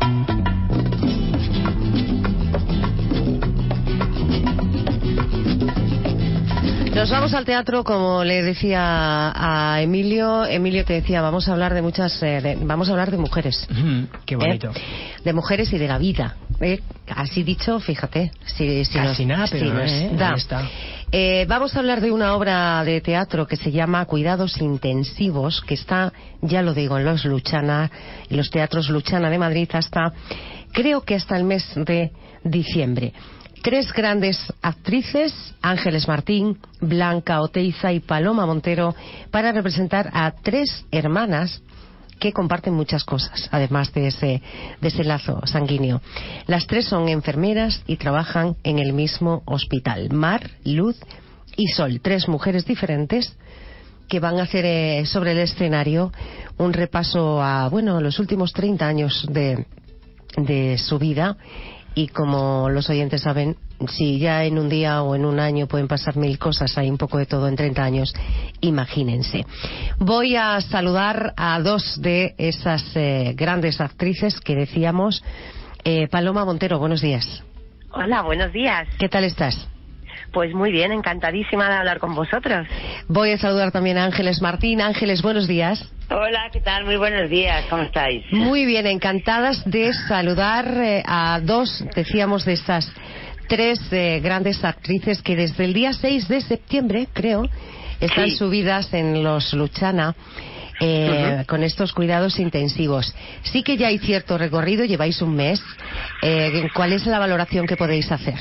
Nos vamos al teatro, como le decía a Emilio. Emilio, te decía, vamos a hablar de vamos a hablar de mujeres. Qué bonito. De mujeres y de la vida. Así dicho, fíjate. Si Casi nada, pero da. ahí está. Vamos a hablar de una obra de teatro que se llama Cuidados Intensivos, que está, ya lo digo, en los teatros Luchana de Madrid creo que hasta el mes de diciembre. 3 grandes actrices, Ángeles Martín, Blanca Oteiza y Paloma Montero, para representar a 3 hermanas que comparten muchas cosas, además de ese lazo sanguíneo. Las 3 son enfermeras y trabajan en el mismo hospital. Mar, Luz y Sol, 3 mujeres diferentes que van a hacer sobre el escenario un repaso a los últimos 30 años de su vida. Y como los oyentes saben, si ya en un día o en un año pueden pasar 1000 cosas, hay un poco de todo en 30 años, imagínense. Voy a saludar a 2 de esas grandes actrices que decíamos. Paloma Montero, buenos días. Hola, buenos días. ¿Qué tal estás? Pues muy bien, encantadísima de hablar con vosotros. Voy a saludar también a Ángeles Martín. Ángeles, buenos días. Hola, ¿qué tal? Muy buenos días, ¿cómo estáis? Muy bien, encantadas de saludar a dos, decíamos, de estas tres grandes actrices que desde el día 6 de septiembre, creo, están subidas en los Luchana. Con estos cuidados intensivos. Sí que ya hay cierto recorrido, lleváis un mes. ¿Cuál es la valoración que podéis hacer?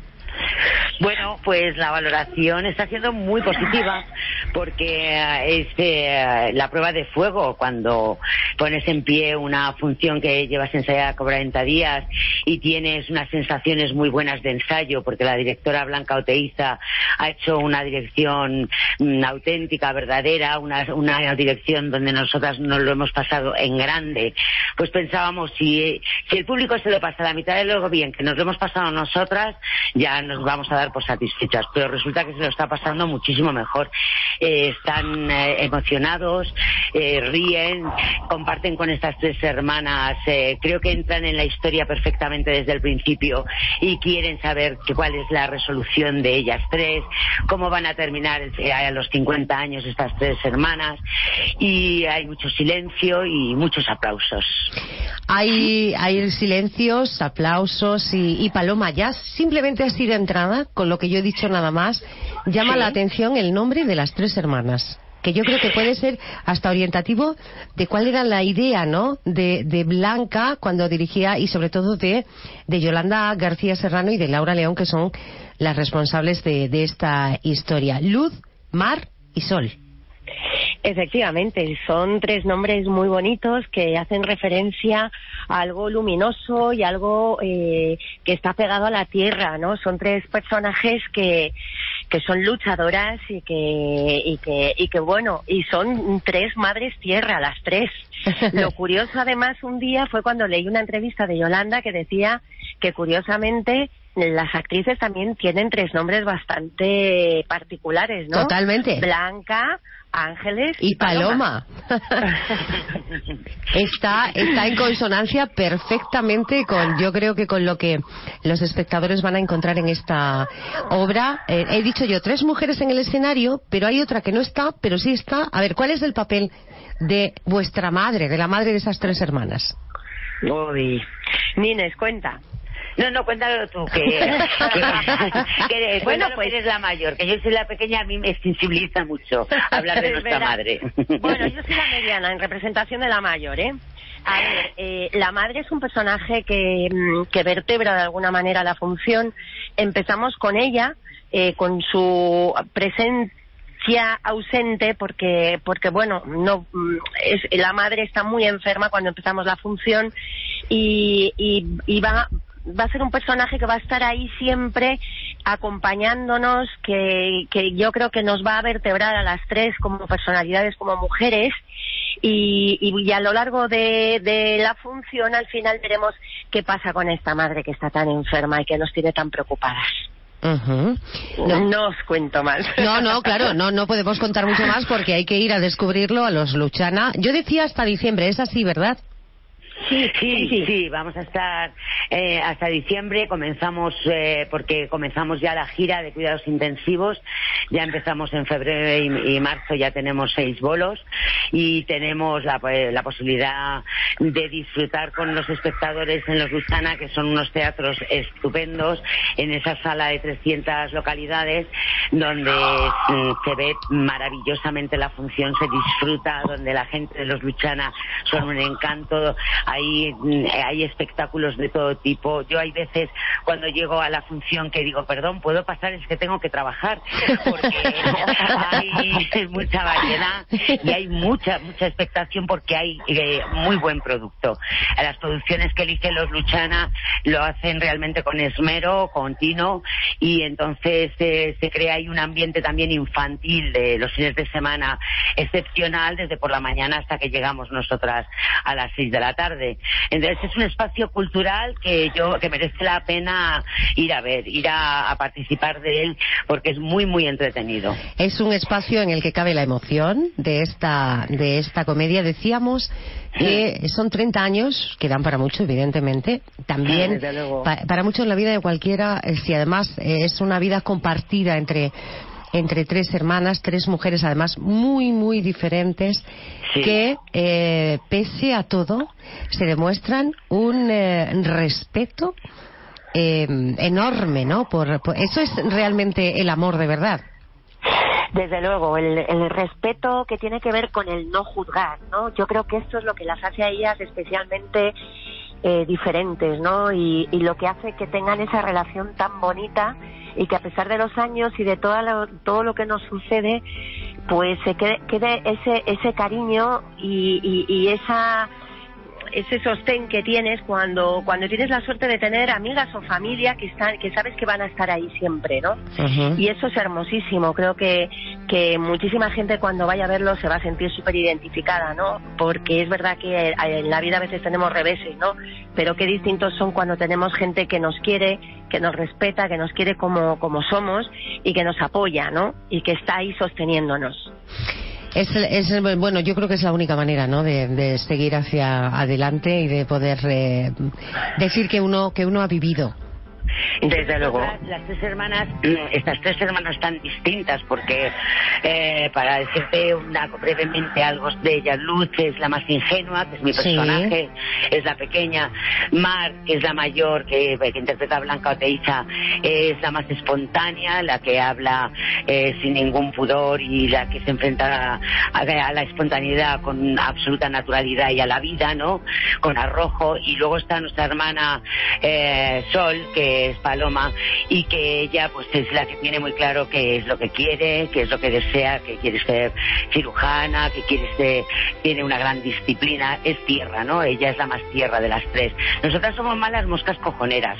Bueno, pues la valoración está siendo muy positiva porque es la prueba de fuego cuando pones en pie una función que llevas ensayada 40 días y tienes unas sensaciones muy buenas de ensayo, porque la directora Blanca Oteiza ha hecho una dirección auténtica, verdadera, una dirección donde nosotras nos lo hemos pasado en grande. Pues pensábamos, si el público se lo pasa a la mitad de lo bien que nos lo hemos pasado nosotras, ya nos vamos a dar por satisfechas, pero resulta que se lo está pasando muchísimo mejor. Están emocionados, ríen, comparten con estas tres hermanas, creo que entran en la historia perfectamente desde el principio y quieren saber cuál es la resolución de ellas tres, cómo van a terminar a los 50 años estas tres hermanas, y hay mucho silencio y muchos aplausos. Hay silencios, aplausos y Paloma, ya simplemente así de entrada, con lo que yo he dicho nada más, llama la atención el nombre de las tres hermanas, que yo creo que puede ser hasta orientativo de cuál era la idea, ¿no?, de Blanca cuando dirigía, y sobre todo de Yolanda García Serrano y de Laura León, que son las responsables de esta historia. Luz, Mar y Sol. Efectivamente, son tres nombres muy bonitos que hacen referencia a algo luminoso y algo que está pegado a la tierra, ¿no? Son tres personajes que son luchadoras y que bueno, y son tres madres tierra, las tres. Lo curioso además un día fue cuando leí una entrevista de Yolanda que decía que curiosamente las actrices también tienen tres nombres bastante particulares, ¿no? Totalmente. Blanca, Ángeles y Paloma. Está en consonancia perfectamente con, yo creo que con lo que los espectadores van a encontrar en esta obra. He dicho yo, tres mujeres en el escenario, pero hay otra que no está, pero sí está. A ver, ¿cuál es el papel de vuestra madre, de la madre de esas tres hermanas? Uy, Nines, cuenta. No, cuéntalo tú, bueno, pues eres la mayor, que yo soy la pequeña, a mí me sensibiliza mucho hablar de nuestra madre. Bueno, yo soy la mediana, en representación de la mayor, ¿eh? A ver, la madre es un personaje que vertebra de alguna manera la función. Empezamos con ella, con su presencia ausente, porque bueno, no la madre está muy enferma cuando empezamos la función y va a ser un personaje que va a estar ahí siempre acompañándonos, que yo creo que nos va a vertebrar a las tres como personalidades, como mujeres, y a lo largo de la función al final veremos qué pasa con esta madre que está tan enferma y que nos tiene tan preocupadas. No os cuento más. No, claro, no podemos contar mucho más porque hay que ir a descubrirlo a los Luchana. Yo decía hasta diciembre, ¿es así, verdad? Sí, vamos a estar hasta diciembre. Comenzamos porque comenzamos ya la gira de cuidados intensivos. Ya empezamos en febrero y marzo, ya tenemos 6 bolos y tenemos la posibilidad de disfrutar con los espectadores en los Luchana, que son unos teatros estupendos, en esa sala de 300 localidades donde se ve maravillosamente la función, se disfruta, donde la gente de los Luchana son un encanto. Hay espectáculos de todo tipo. Yo hay veces cuando llego a la función que digo, perdón, ¿puedo pasar? Es que tengo que trabajar, porque hay mucha variedad y hay mucha expectación, porque hay muy buen producto. Las producciones que eligen los Luchana lo hacen realmente con esmero, continuo, y entonces se crea ahí un ambiente también infantil de los fines de semana excepcional, desde por la mañana hasta que llegamos nosotras a las 6 de la tarde. tarde. Entonces es un espacio cultural que merece la pena ir a ver, ir a participar de él, porque es muy, muy entretenido. Es un espacio en el que cabe la emoción de esta comedia. Decíamos que son 30 años, que dan para mucho, evidentemente. También para mucho en la vida de cualquiera, si además es una vida compartida entre 3 hermanas, 3 mujeres además muy, muy diferentes, que pese a todo se demuestran un respeto enorme, ¿no? Por eso es realmente el amor de verdad. Desde luego, el respeto que tiene que ver con el no juzgar, ¿no? Yo creo que esto es lo que las hace a ellas especialmente diferentes, ¿no? Y lo que hace que tengan esa relación tan bonita, y que a pesar de los años y de todo lo que nos sucede, pues se quede ese cariño y ese sostén que tienes cuando tienes la suerte de tener amigas o familia que sabes que van a estar ahí siempre, ¿no? Uh-huh. Y eso es hermosísimo. Creo que muchísima gente cuando vaya a verlo se va a sentir súper identificada, ¿no? Porque es verdad que en la vida a veces tenemos reveses, ¿no? Pero qué distintos son cuando tenemos gente que nos quiere, que nos respeta, que nos quiere como somos y que nos apoya, ¿no? Y que está ahí sosteniéndonos. Bueno, yo creo que es la única manera, ¿no?, de seguir hacia adelante y de poder decir que uno ha vivido. Desde luego. Estas tres hermanas tan distintas, porque para decirte brevemente algo de ellas, Luz es la más ingenua, que es mi personaje, es la pequeña. Mar, que es la mayor, que interpreta a Blanca Oteiza, es la más espontánea, la que habla sin ningún pudor y la que se enfrenta a la espontaneidad con absoluta naturalidad y a la vida, ¿no?, con arrojo. Y luego está nuestra hermana Sol, que es Paloma, y que ella pues es la que tiene muy claro qué es lo que quiere, qué es lo que desea, que quiere ser cirujana, que tiene una gran disciplina, es tierra, ¿no? Ella es la más tierra de las tres. Nosotras somos más las moscas cojoneras.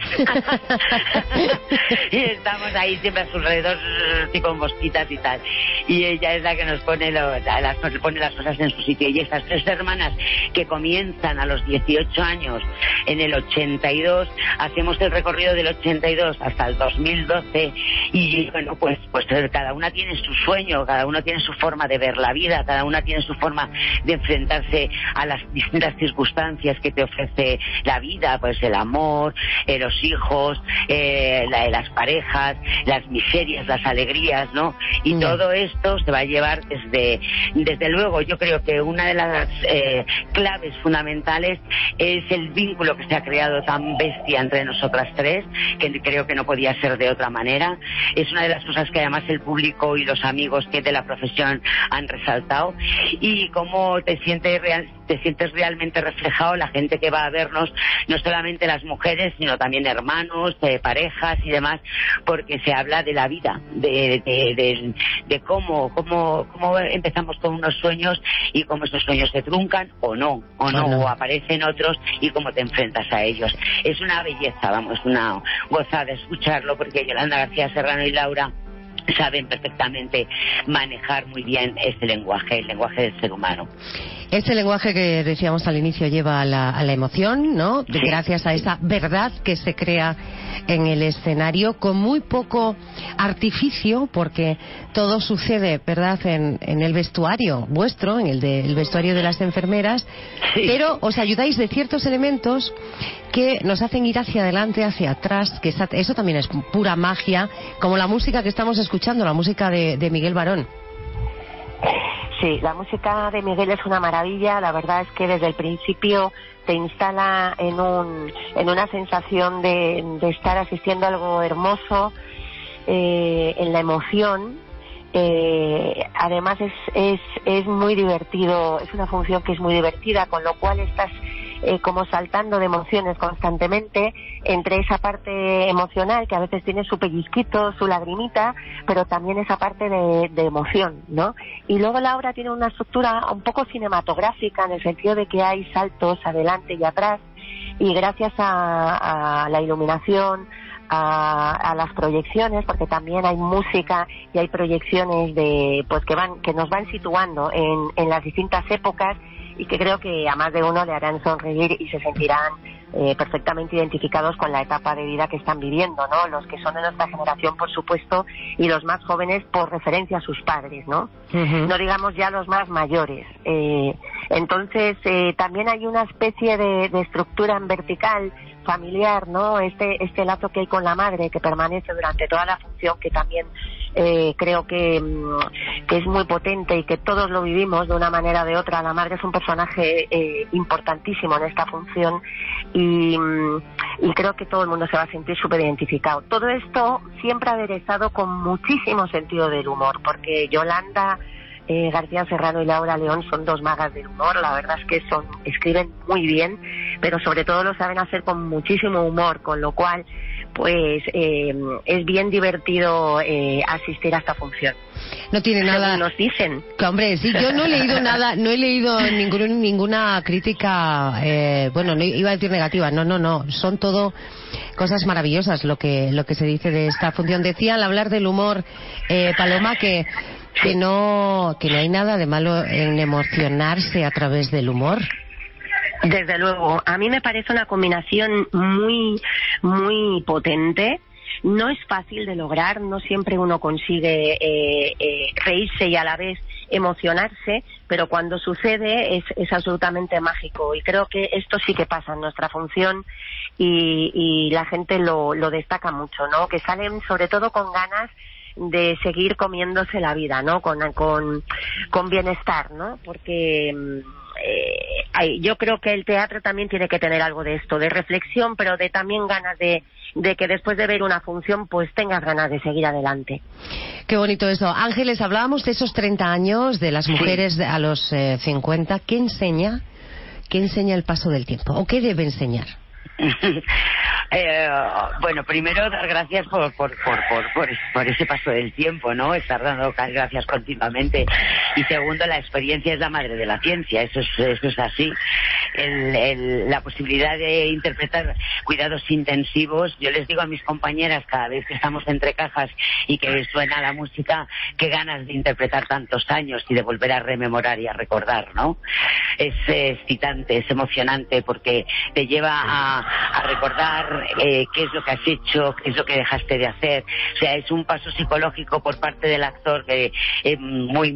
Y estamos ahí siempre a su alrededor, tipo mosquitas y tal. Y ella es la que nos pone las cosas en su sitio. Y estas tres hermanas que comienzan a los 18 años en el 82, hacemos el recorrido del 82 hasta el 2012, y bueno, pues cada una tiene su sueño, cada uno tiene su forma de ver la vida, cada una tiene su forma de enfrentarse a las distintas circunstancias que te ofrece la vida, pues el amor, los hijos, las parejas, las miserias, las alegrías, ¿no? Y todo esto se va a llevar desde luego. Yo creo que una de las claves fundamentales es el vínculo que se ha creado tan bestia entre nosotras tres, que creo que no podía ser de otra manera. Es una de las cosas que además el público y los amigos que de la profesión han resaltado, y cómo te sientes realmente reflejado, la gente que va a vernos, no solamente las mujeres, sino también hermanos, parejas y demás, porque se habla de la vida, de cómo empezamos con unos sueños y cómo esos sueños se truncan o aparecen otros y cómo te enfrentas a ellos. Es una belleza, vamos, una gozada escucharlo, porque Yolanda García Serrano y Laura saben perfectamente manejar muy bien este lenguaje, el lenguaje del ser humano. Este lenguaje que decíamos al inicio lleva a la emoción, ¿no? Sí. Gracias a esa verdad que se crea en el escenario, con muy poco artificio, porque todo sucede, ¿verdad?, en el vestuario vuestro, en el vestuario de las enfermeras, pero os ayudáis de ciertos elementos que nos hacen ir hacia adelante, hacia atrás, que eso también es pura magia, como la música que estamos escuchando, la música de Miguel Barón. Sí, la música de Miguel es una maravilla. La verdad es que desde el principio te instala en una sensación de estar asistiendo a algo hermoso, en la emoción. Además es muy divertido, es una función que es muy divertida, con lo cual estás como saltando de emociones constantemente, entre esa parte emocional que a veces tiene su pellizquito, su lagrimita, pero también esa parte de emoción, ¿no? Y luego la obra tiene una estructura un poco cinematográfica, en el sentido de que hay saltos adelante y atrás, y gracias a la iluminación, a las proyecciones, porque también hay música y hay proyecciones que nos van situando en las distintas épocas y que creo que a más de uno le harán sonreír y se sentirán perfectamente identificados con la etapa de vida que están viviendo, ¿no? Los que son de nuestra generación, por supuesto, y los más jóvenes por referencia a sus padres, ¿no? No digamos ya los más mayores. Entonces, también hay una especie de estructura en vertical familiar, ¿no? Este lazo que hay con la madre que permanece durante toda la función, que también creo que es muy potente y que todos lo vivimos de una manera o de otra. La madre es un personaje importantísimo en esta función y creo que todo el mundo se va a sentir súper identificado. Todo esto siempre aderezado con muchísimo sentido del humor, porque Yolanda García Serrano y Laura León son dos magas del humor. La verdad es que escriben muy bien, pero sobre todo lo saben hacer con muchísimo humor, con lo cual pues es bien divertido asistir a esta función. No tiene nada. Nos dicen. Que, hombre, sí, yo no he leído nada, no he leído ninguna crítica, bueno, no iba a decir negativa, no, son todo cosas maravillosas lo que se dice de esta función. Decía al hablar del humor, Paloma, que no hay nada de malo en emocionarse a través del humor. Desde luego, a mí me parece una combinación muy, muy potente. No es fácil de lograr, no siempre uno consigue reírse y a la vez emocionarse, pero cuando sucede es absolutamente mágico, y creo que esto sí que pasa en nuestra función y la gente lo destaca mucho, ¿no? Que salen sobre todo con ganas de seguir comiéndose la vida, ¿no? Con bienestar, ¿no? Porque yo creo que el teatro también tiene que tener algo de esto, de reflexión, pero de también ganas de que después de ver una función pues tengas ganas de seguir adelante. Qué bonito eso. Ángeles, hablábamos de esos 30 años, de las mujeres a los 50. ¿Qué enseña el paso del tiempo? ¿O qué debe enseñar? Bueno, primero dar gracias por ese paso del tiempo, ¿no? Estar dando gracias continuamente. Y segundo, la experiencia es la madre de la ciencia, eso es así. La posibilidad de interpretar cuidados intensivos, yo les digo a mis compañeras cada vez que estamos entre cajas y que suena la música, qué ganas de interpretar tantos años y de volver a rememorar y a recordar, ¿no? Es excitante, es emocionante, porque te lleva a recordar qué es lo que has hecho, qué es lo que dejaste de hacer. O sea, es un paso psicológico por parte del actor que muy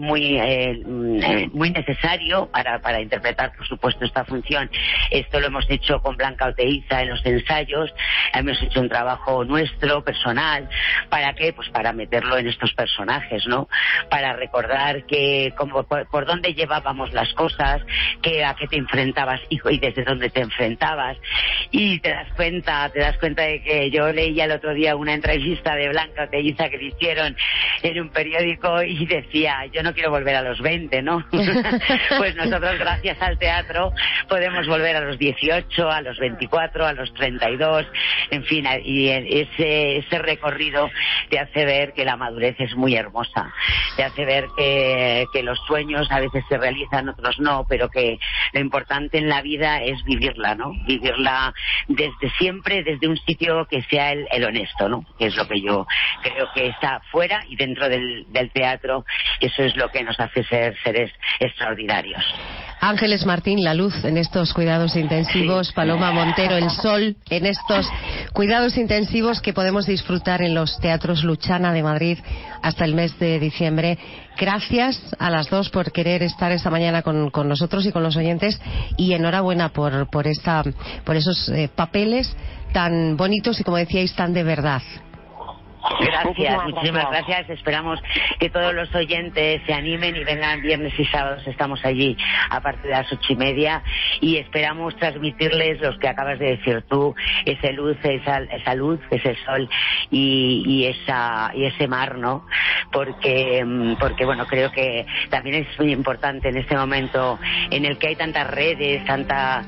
necesario para interpretar, por supuesto, esta función. Esto lo hemos hecho con Blanca Oteiza en los ensayos, hemos hecho un trabajo nuestro, personal. ¿Para qué? Pues para meterlo en estos personajes, ¿no? Para recordar por dónde llevábamos las cosas, a qué te enfrentabas y desde dónde te enfrentabas. Y te das cuenta de que yo leía el otro día una entrevista de Blanca Oteiza que le hicieron en un periódico y decía, yo no quiero volver a los 20, ¿no? Pues nosotros, gracias al teatro, podemos volver a los 18, a los 24, a los 32, en fin, y ese recorrido te hace ver que la madurez es muy hermosa, te hace ver que los sueños a veces se realizan, otros no, pero que lo importante en la vida es vivirla, ¿no? Vivirla desde siempre, desde un sitio que sea el honesto, ¿no? Que es lo que yo creo que está fuera y dentro del teatro. Eso es lo que nos hace ser seres extraordinarios. Ángeles Martín, la luz en estos cuidados intensivos. Paloma Montero, el sol en estos cuidados intensivos que podemos disfrutar en los teatros Luchana de Madrid hasta el mes de diciembre. Gracias a las dos por querer estar esta mañana con nosotros y con los oyentes, y enhorabuena por esos papeles tan bonitos y, como decíais, tan de verdad. Gracias, muchísimas gracias. Esperamos que todos los oyentes se animen y vengan viernes y sábados. Estamos allí a partir de las 8:30 y esperamos transmitirles los que acabas de decir tú, esa luz, ese sol y ese mar, ¿no? Porque bueno, creo que también es muy importante en este momento en el que hay tantas redes, tantas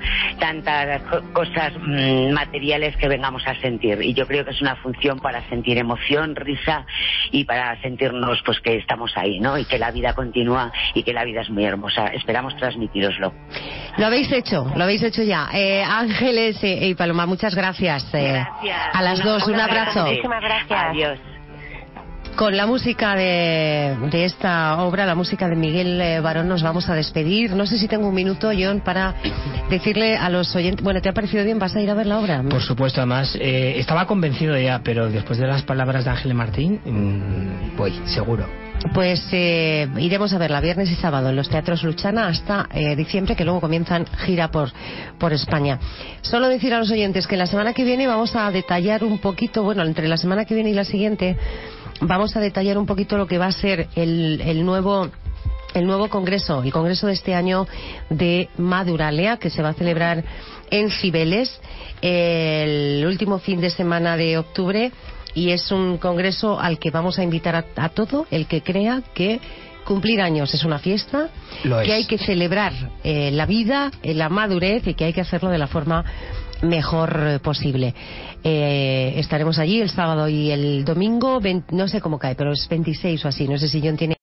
cosas materiales, que vengamos a sentir. Y yo creo que es una función para sentir emoción, risa, y para sentirnos pues que estamos ahí, ¿no? Y que la vida continúa y que la vida es muy hermosa. Esperamos transmitiroslo. Lo habéis hecho ya. Ángeles y Paloma, muchas gracias. Gracias. A las dos, un abrazo. Muchísimas gracias. Adiós. Con la música de esta obra, la música de Miguel Barón, nos vamos a despedir. No sé si tengo un minuto, John, para decirle a los oyentes... Bueno, ¿te ha parecido bien? ¿Vas a ir a ver la obra? Por supuesto, además, estaba convencido ya, pero después de las palabras de Ángel Martín, voy, seguro. Pues iremos a verla viernes y sábado en los teatros Luchana hasta diciembre, que luego comienzan gira por España. Solo decir a los oyentes que la semana que viene vamos a detallar un poquito, bueno, entre la semana que viene y la siguiente, vamos a detallar un poquito lo que va a ser el nuevo congreso, el congreso de este año de Maduralia, que se va a celebrar en Cibeles el último fin de semana de octubre, y es un congreso al que vamos a invitar a todo el que crea que cumplir años es una fiesta, que hay que celebrar la vida, la madurez, y que hay que hacerlo de la forma mejor posible. Estaremos allí el sábado y el domingo, no sé cómo cae, pero es 26 o así, no sé si John tiene